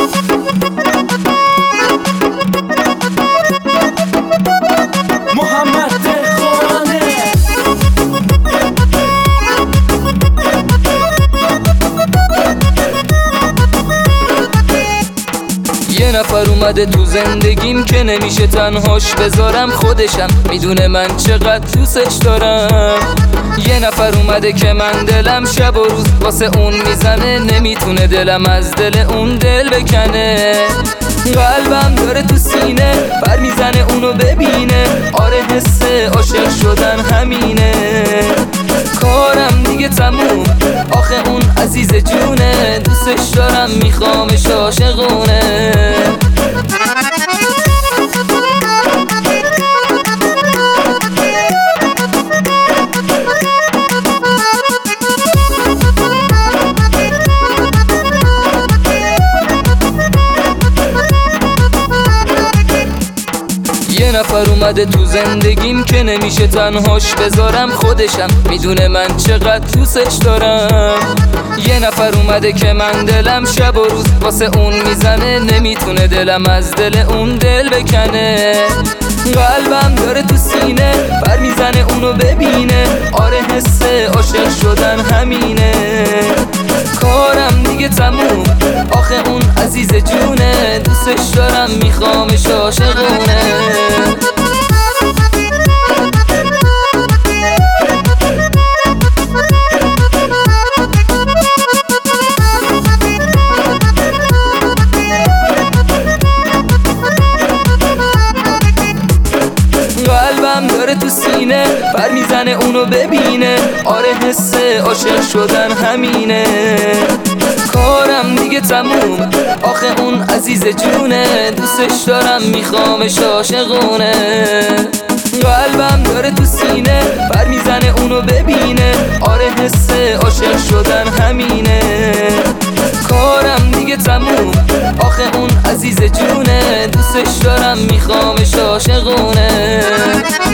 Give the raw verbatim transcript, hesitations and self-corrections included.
یه نفر اومده تو زندگیم که نمیشه تنهاش بذارم، خودشم میدونه من چقدر دوستش دارم. یه نفر اومده که من دلم شب و روز واسه اون میزنه، نمیتونه دلم از دل اون دل بکنه. قلبم داره تو سینه بر میزنه اونو ببینه، آره حس عاشق شدن همینه. کارم دیگه تموم، آخه اون عزیز جونه، دوستش دارم میخوامش عاشقونه. یه نفر اومده تو زندگیم که نمیشه تنهاش بذارم، خودشم میدونه من چقدر دوستش دارم. یه نفر اومده که من دلم شب و روز واسه اون میزنه، نمیتونه دلم از دل اون دل بکنه. قلبم داره تو سینه بر میزنه اونو ببینه، آره حس عاشق شدن همینه. کارم دیگه تموم، آخه اون عزیز جونه، دوستش دارم میخوامش عاشقونه. قلبم داره تو سینه بر میزنه اونو ببینه، آره حس عاشق شدن همینه. کارم دیگه تموم، آخه اون عزیز جونه، دوستش دارم میخوامش عاشقونه. قلبم داره تو سینه بر میزنه اونو ببینه، آره حس عاشق شدن همینه. کارم دیگه تموم، آخه اون عزیز جونه، دوستش دارم میخوامش عاشقونه.